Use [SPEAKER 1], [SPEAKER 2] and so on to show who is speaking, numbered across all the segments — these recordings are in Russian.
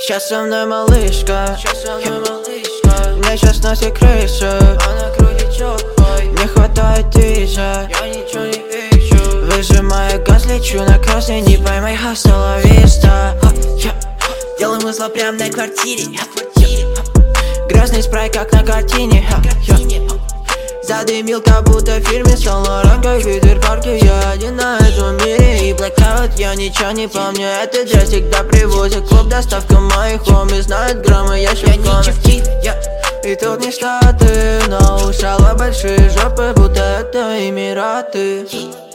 [SPEAKER 1] Сейчас со мной малышка, мне сейчас носит крышу.
[SPEAKER 2] Она крутит чокой,
[SPEAKER 1] не хватает движа,
[SPEAKER 2] я ничего не вижу.
[SPEAKER 1] выжимаю газ, лечу на красный, не поймай, hasta la vista.
[SPEAKER 2] Делаю музло прям на квартире.
[SPEAKER 1] Грязный спрайт, как на картине. Задымил, как будто в фильме Сан-Лоран, как в Питер-парке. Я один на этом мире и blackout, я ничего не помню. Этот дресс всегда привозит в клуб, доставка моих хоми знает граммы, я щелками. И тут не штаты, но ушала большие жопы, будто это Эмираты.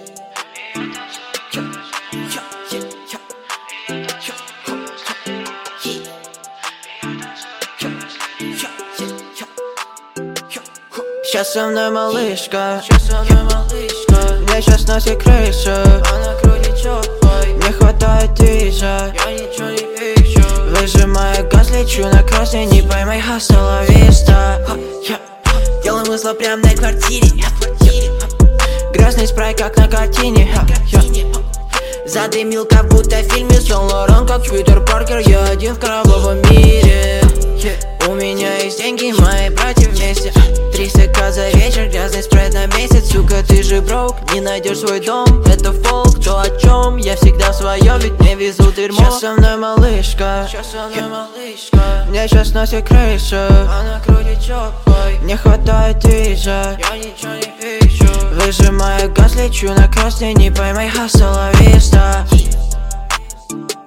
[SPEAKER 1] Сейчас со мной малышка, мне сейчас носит крышу.
[SPEAKER 2] Она крутит чокой,
[SPEAKER 1] не хватает движа,
[SPEAKER 2] я ничего не вижу.
[SPEAKER 1] выжимаю газ, лечу на красный, не поймай, hasta la vista.
[SPEAKER 2] Делаю музло прям на квартире.
[SPEAKER 1] Грязный спрайт, как на картине.
[SPEAKER 2] Задымил, как будто в фильме
[SPEAKER 1] Сан-Лоран, как Питер Паркер. Я один в кровавом мире. У меня есть деньги, мои братья вместе. 300к за вечер, грязный спрайт на месяц. Сука, ты же брок, не найдешь свой дом. Это фолк, то о чем я всегда в своем, ведь мне везут дерьмо. Сейчас со мной малышка, мне сейчас носит крышу.
[SPEAKER 2] Она крутит чокой,
[SPEAKER 1] не хватает движа,
[SPEAKER 2] я ничего не вижу.
[SPEAKER 1] выжимаю газ, лечу на красный, не поймай, hasta la vista.